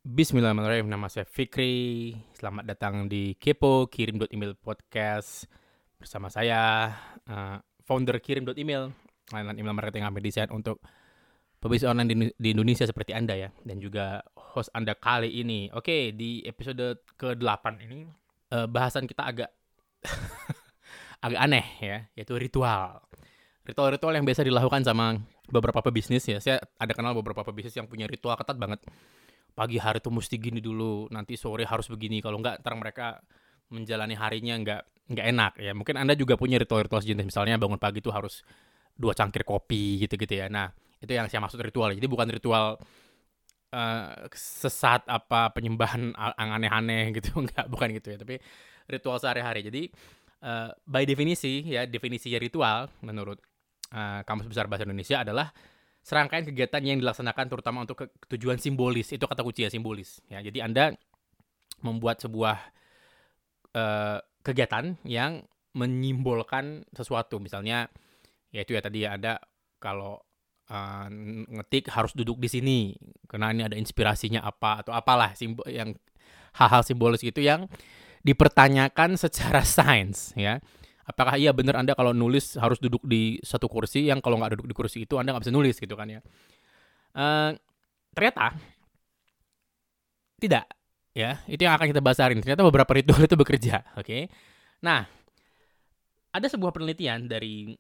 Bismillahirrahmanirrahim, nama saya Fikri. Selamat datang di Kepo Kirim.email podcast bersama saya, founder Kirim.email, layanan email marketing kami desain untuk pebisnis online di Indonesia seperti Anda ya, dan juga host Anda kali ini. Oke, di episode ke-8 ini bahasan kita agak agak aneh ya, yaitu ritual. Ritual-ritual yang biasa dilakukan sama beberapa pebisnis ya. Saya ada kenal beberapa pebisnis yang punya ritual ketat banget. Pagi hari tuh mesti gini dulu, nanti sore harus begini, kalau enggak ntar mereka menjalani harinya enggak enak ya. Mungkin Anda juga punya ritual-ritual sejenis, misalnya bangun pagi tuh harus 2 cangkir kopi gitu-gitu ya. Nah, itu yang saya maksud ritual. Jadi bukan ritual sesat apa penyembahan yang aneh-aneh gitu, enggak, bukan gitu ya, tapi ritual sehari-hari. Jadi by definisi ya, definisi ritual menurut Kamus Besar Bahasa Indonesia adalah serangkaian kegiatan yang dilaksanakan terutama untuk tujuan simbolis. Itu kata kunci ya, simbolis ya. Jadi Anda membuat sebuah kegiatan yang menyimbolkan sesuatu. Misalnya ya itu ya tadi ya, ada kalau ngetik harus duduk di sini karena ini ada inspirasinya apa atau apalah, yang hal-hal simbolis gitu yang dipertanyakan secara sains ya. Apakah iya benar Anda kalau nulis harus duduk di satu kursi, yang kalau nggak duduk di kursi itu Anda nggak bisa nulis gitu kan ya. Ternyata tidak ya, itu yang akan kita bahas hari ini. Ternyata beberapa ritual itu bekerja, oke. Nah, ada sebuah penelitian dari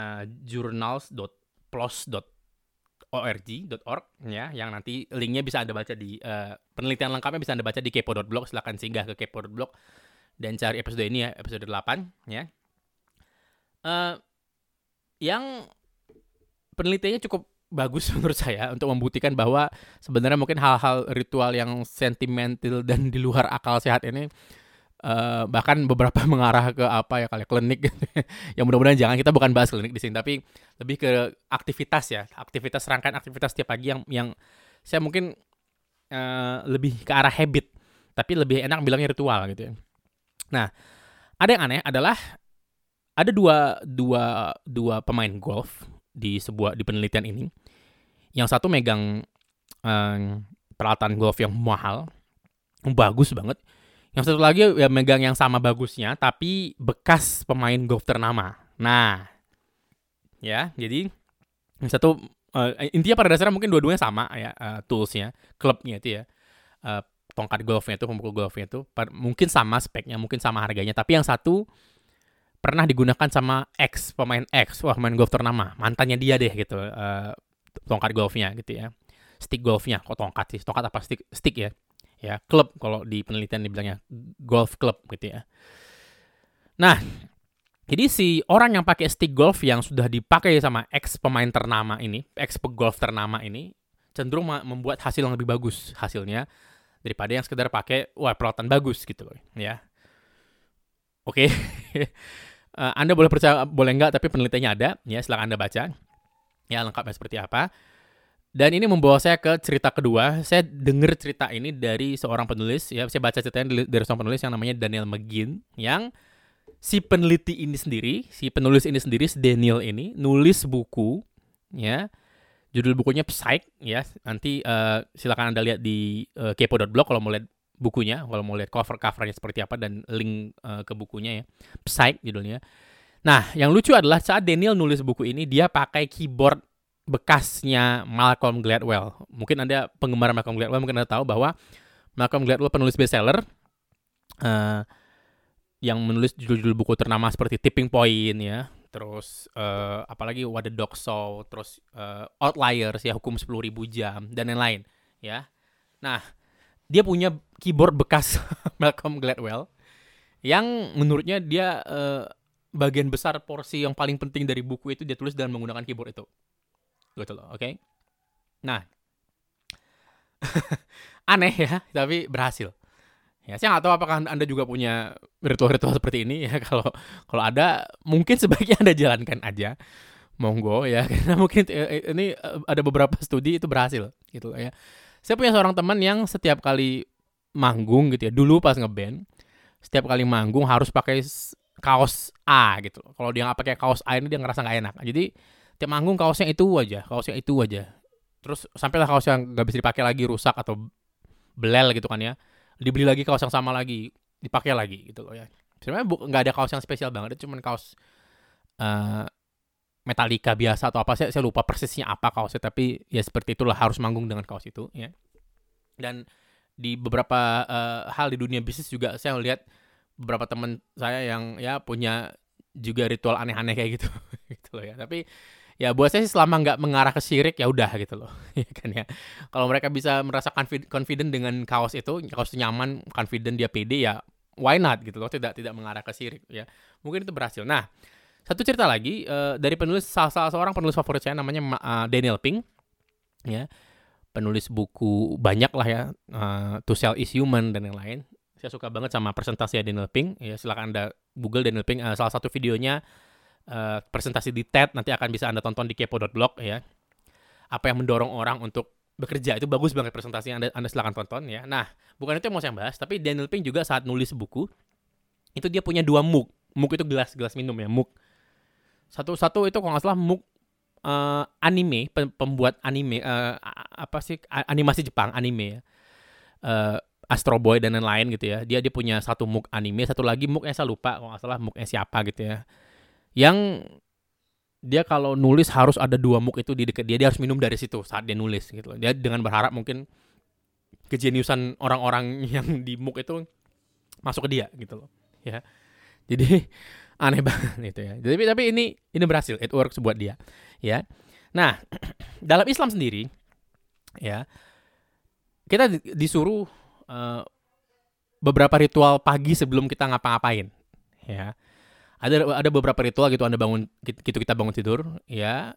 journals.plos.org ya, yang nanti linknya bisa Anda baca di penelitian lengkapnya bisa Anda baca di kepo.blog. Silahkan singgah ke kepo.blog dan cari episode ini ya, episode 8 ya. Yang penelitiannya cukup bagus menurut saya untuk membuktikan bahwa sebenarnya mungkin hal-hal ritual yang sentimental dan di luar akal sehat ini bahkan beberapa mengarah ke apa ya, kali klinik gitu. Ya mudah-mudahan jangan, kita bukan bahas klinik di sini, tapi lebih ke aktivitas ya, aktivitas, rangkaian aktivitas setiap pagi yang saya mungkin lebih ke arah habit, tapi lebih enak bilangnya ritual gitu ya. Nah, ada yang aneh adalah ada dua pemain golf di penelitian ini. Yang satu megang peralatan golf yang mahal, bagus banget. Yang satu lagi ya megang yang sama bagusnya, tapi bekas pemain golf ternama. Nah, ya, jadi yang satu intinya pada dasarnya mungkin dua-duanya sama ya, toolsnya, klubnya itu ya, tongkat golfnya itu, pemukul golfnya itu mungkin sama speknya, mungkin sama harganya, tapi yang satu pernah digunakan sama pemain pemain golf ternama, mantannya dia deh gitu, tongkat golfnya gitu ya, stick golfnya, kok tongkat sih, tongkat apa stick ya, klub kalau di penelitian dibilangnya golf club gitu ya. Nah, jadi si orang yang pakai stick golf yang sudah dipakai sama pemain ternama ini, golf ternama ini, cenderung membuat hasil yang lebih bagus hasilnya daripada yang sekedar pakai peralatan bagus gitu loh ya. Oke. Anda boleh percaya boleh enggak, tapi penelitiannya ada ya, silakan Anda baca ya lengkapnya seperti apa. Dan ini membawa saya ke cerita kedua. Saya dengar cerita ini dari seorang penulis ya, saya baca ceritanya dari seorang penulis yang namanya Daniel McGinn, yang si penulis ini sendiri, si Daniel ini nulis buku ya. Judul bukunya Psych ya. Nanti silakan Anda lihat di kepo.blog kalau mau lihat bukunya, kalau mau lihat covernya seperti apa dan link ke bukunya ya. Psych judulnya. Nah, yang lucu adalah saat Daniel nulis buku ini, dia pakai keyboard bekasnya Malcolm Gladwell. Mungkin Anda penggemar Malcolm Gladwell, mungkin Anda tahu bahwa Malcolm Gladwell penulis bestseller yang menulis judul-judul buku ternama seperti Tipping Point ya, terus apalagi What the Dog Saw, terus Outliers ya, Hukum 10.000 Jam dan lain-lain ya. Nah, dia punya keyboard bekas Malcolm Gladwell yang menurutnya dia bagian besar porsi yang paling penting dari buku itu dia tulis dengan menggunakan keyboard itu. Gitu loh, oke? Nah, aneh ya, tapi berhasil. Ya, saya nggak tahu apakah Anda juga punya ritual-ritual seperti ini ya. Kalau ada, mungkin sebaiknya Anda jalankan aja. Monggo ya, karena mungkin ini ada beberapa studi itu berhasil gitu ya. Saya punya seorang teman yang setiap kali manggung gitu ya, dulu pas ngeband, setiap kali manggung harus pakai kaos A gitu. Kalau dia nggak pakai kaos A ini dia ngerasa nggak enak. Jadi tiap manggung kaosnya itu aja. Terus sampailah kaos yang nggak bisa dipakai lagi rusak atau belel gitu kan ya, dibeli lagi kaos yang sama lagi, dipakai lagi gitu loh ya. Sebenarnya nggak ada kaos yang spesial banget, cuman kaos eh, Metallica biasa atau apa, saya lupa persisnya apa kaosnya, tapi ya seperti itulah, harus manggung dengan kaos itu ya. Dan di beberapa hal di dunia bisnis juga saya lihat beberapa teman saya yang ya punya juga ritual aneh-aneh kayak gitu gitu loh ya. Tapi ya buat saya sih selama nggak mengarah ke syirik ya udah gitu loh. Ya kan ya. Kalau mereka bisa merasa confident dengan kaos itu nyaman, confident, dia pede, ya why not gitu loh, tidak mengarah ke syirik ya. Mungkin itu berhasil. Nah, satu cerita lagi dari penulis, salah seorang penulis favorit saya namanya Daniel Pink ya. Penulis buku banyak lah ya, To Sell Is Human dan yang lain. Saya suka banget sama presentasi Daniel Pink ya, silakan Anda Google Daniel Pink, salah satu videonya presentasi di TED, nanti akan bisa Anda tonton di kepo.blog ya. Apa yang mendorong orang untuk bekerja, itu bagus banget presentasinya, Anda silakan tonton ya. Nah, bukan itu yang mau saya bahas, tapi Daniel Pink juga saat nulis buku itu dia punya 2 mug. Mug itu gelas minum ya, mug. Satu itu kalau nggak salah mug anime, pembuat anime, apa sih, animasi Jepang, anime ya, Astro Boy dan lain-lain gitu ya. Dia punya satu mug anime, satu lagi mugnya saya lupa, kalau nggak salah mugnya siapa gitu ya. Yang dia kalau nulis harus ada 2 mug itu di dekat dia harus minum dari situ saat dia nulis gitu loh. Dia dengan berharap mungkin kejeniusan orang-orang yang di mug itu masuk ke dia gitu loh ya. Jadi aneh banget itu ya. Tapi ini berhasil, it works buat dia ya. Nah, dalam Islam sendiri ya, kita disuruh beberapa ritual pagi sebelum kita ngapa-ngapain ya. Ada beberapa ritual gitu, kita bangun tidur ya,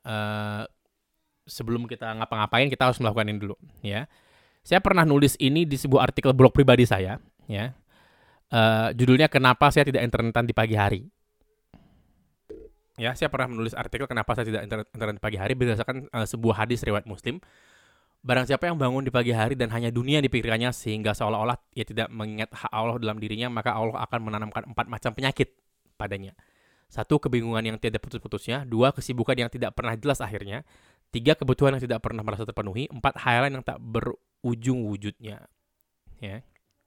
sebelum kita ngapa-ngapain kita harus melakukan ini dulu ya. Saya pernah nulis ini di sebuah artikel blog pribadi saya ya. Judulnya kenapa saya tidak internetan di pagi hari. Ya, saya pernah menulis artikel kenapa saya tidak internet di pagi hari berdasarkan sebuah hadis riwayat Muslim. Barang siapa yang bangun di pagi hari dan hanya dunia dipikirkannya sehingga seolah-olah ia tidak mengingat hak Allah dalam dirinya, maka Allah akan menanamkan 4 macam penyakit padanya. 1, kebingungan yang tidak putus-putusnya. 2, kesibukan yang tidak pernah jelas akhirnya. 3, kebutuhan yang tidak pernah merasa terpenuhi. 4, khayalan yang tak berujung wujudnya. Ya.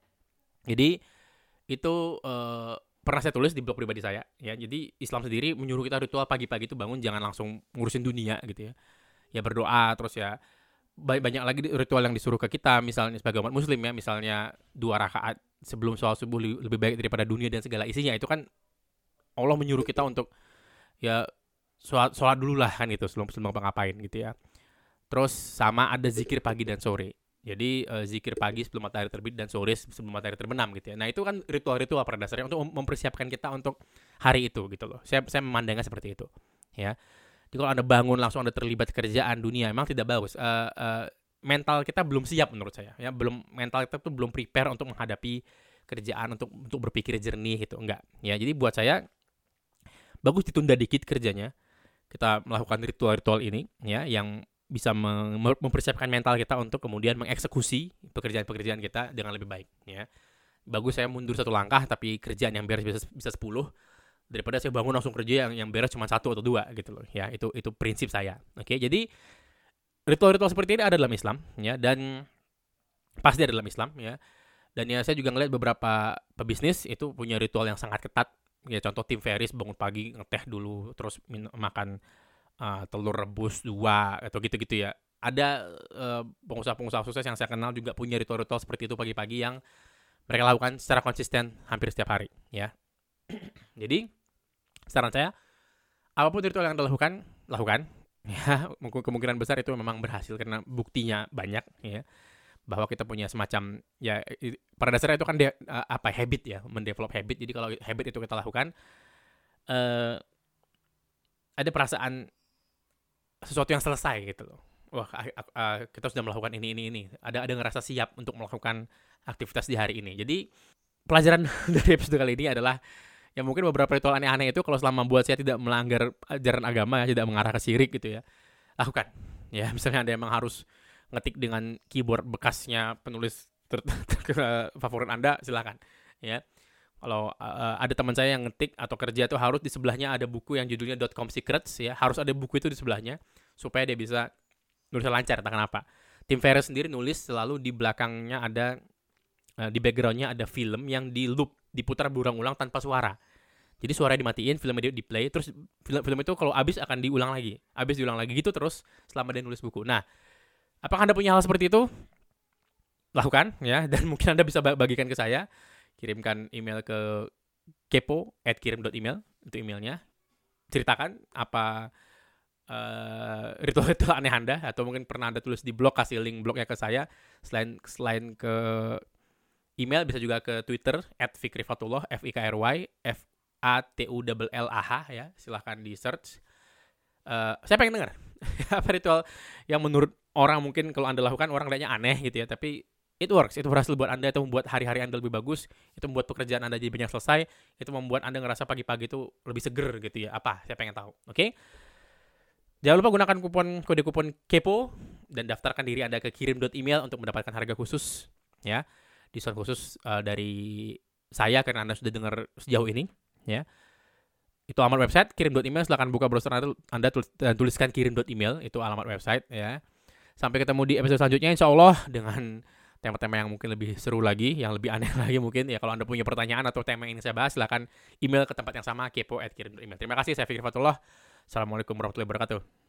Jadi itu pernah saya tulis di blog pribadi saya ya. Jadi Islam sendiri menyuruh kita ritual pagi-pagi itu bangun jangan langsung ngurusin dunia gitu ya. Ya berdoa, terus ya banyak lagi ritual yang disuruh ke kita, misalnya sebagai umat muslim ya, misalnya 2 rakaat sebelum sholat subuh lebih baik daripada dunia dan segala isinya. Itu kan Allah menyuruh kita untuk ya sholat dulu lah kan, itu sebelum ngapain gitu ya. Terus sama ada zikir pagi dan sore. Jadi zikir pagi sebelum matahari terbit dan sore sebelum matahari terbenam gitu ya. Nah itu kan ritual-ritual pada dasarnya untuk mempersiapkan kita untuk hari itu gitu loh. Saya memandangnya seperti itu ya. Jadi kalau Anda bangun langsung Anda terlibat kerjaan dunia, memang tidak bagus. Mental kita belum siap menurut saya ya. Mental kita tuh belum prepare untuk menghadapi kerjaan, untuk berpikir jernih gitu, enggak ya. Jadi buat saya bagus ditunda dikit kerjanya. Kita melakukan ritual-ritual ini ya, yang bisa mempersiapkan mental kita untuk kemudian mengeksekusi pekerjaan-pekerjaan kita dengan lebih baik ya. Bagus saya mundur 1 langkah tapi kerjaan yang beres bisa 10 daripada saya bangun langsung kerja yang beres cuma 1 atau 2 gitu loh ya. Itu prinsip saya. Oke, jadi ritual-ritual seperti ini ada dalam Islam ya, dan pasti ada dalam Islam ya. Dan ya saya juga ngeliat beberapa pebisnis itu punya ritual yang sangat ketat ya. Contoh Tim Ferriss bangun pagi ngeteh dulu, terus makan telur rebus 2 atau gitu-gitu ya. Ada pengusaha-pengusaha sukses yang saya kenal juga punya ritual-ritual seperti itu pagi-pagi yang mereka lakukan secara konsisten hampir setiap hari ya. Jadi saran saya, apapun ritual yang Anda lakukan ya. Kemungkinan besar itu memang berhasil karena buktinya banyak ya, bahwa kita punya semacam ya, pada dasarnya itu kan habit ya, mendevelop habit. Jadi kalau habit itu kita lakukan, ada perasaan sesuatu yang selesai gitu loh. Wah, kita sudah melakukan ini. Ada ngerasa siap untuk melakukan aktivitas di hari ini. Jadi pelajaran dari episode kali ini adalah ya, mungkin beberapa ritual aneh-aneh itu kalau selama buat saya tidak melanggar ajaran agama ya, tidak mengarah ke syirik gitu ya, lakukan ya. Misalnya Anda emang harus ngetik dengan keyboard bekasnya penulis favorit Anda, silakan ya. Kalau ada teman saya yang ngetik atau kerja itu harus di sebelahnya ada buku yang judulnya .com Secrets ya, harus ada buku itu di sebelahnya supaya dia bisa nulisnya lancar, entah kenapa. Tim Ferriss sendiri nulis selalu di belakangnya ada di backgroundnya ada film yang di loop, diputar berulang-ulang tanpa suara. Jadi suaranya dimatiin, filmnya di play, terus film itu kalau habis akan diulang lagi gitu terus selama dia nulis buku. Nah, apakah Anda punya hal seperti itu? Lakukan ya, dan mungkin Anda bisa bagikan ke saya. Kirimkan email ke kepo@kirim.email, itu emailnya. Ceritakan apa ritual-ritual aneh Anda, atau mungkin pernah Anda tulis di blog, kasih link blognya ke saya. Selain ke email, bisa juga ke Twitter @fikrifatullah, FIKRY FATULLAH ya, silahkan di search. Saya pengen dengar apa ritual yang menurut orang mungkin kalau Anda lakukan orang lihatnya aneh gitu ya, tapi it works, itu berhasil buat Anda, itu membuat hari-hari Anda lebih bagus, itu membuat pekerjaan Anda jadi banyak selesai, itu membuat Anda ngerasa pagi-pagi itu lebih seger gitu ya. Apa? Saya pengen tahu. Oke? Jangan lupa gunakan kode kupon KEPO dan daftarkan diri Anda ke kirim.email untuk mendapatkan harga khusus ya. Diskon khusus dari saya karena Anda sudah dengar sejauh ini ya. Itu alamat website kirim.email, silakan buka browser Anda dan tuliskan kirim.email, itu alamat website ya. Sampai ketemu di episode selanjutnya insyaallah dengan tema-tema yang mungkin lebih seru lagi, yang lebih aneh lagi mungkin ya. Kalau Anda punya pertanyaan atau tema yang ingin saya bahas, silakan email ke tempat yang sama, kepo@kirim.email. Terima kasih, saya Fikri Fatullah. Assalamualaikum warahmatullahi wabarakatuh.